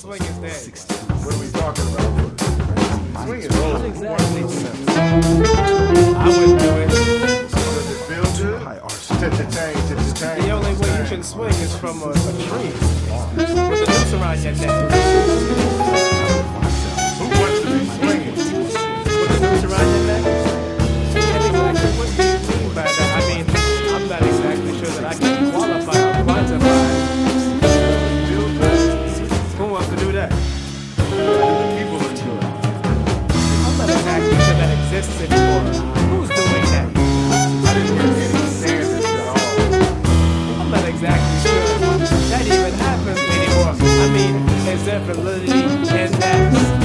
swing is dead. What are we talking about? Swing is old. Exactly. I wouldn't do it. Does it feel good? The only way you can swing is from a tree with a noose around your neck. Who wants to be swinging? With a noose around your neck? And exactly what do you mean by that? I mean, I'm not exactly sure that I can qualify or quantify. Who wants to do that? People are doing it. I'm not exactly sure that exists anymore. Who's doing that? I didn't hear any standards at all. I'm not exactly sure that even happens anymore. I mean, is there validity in that?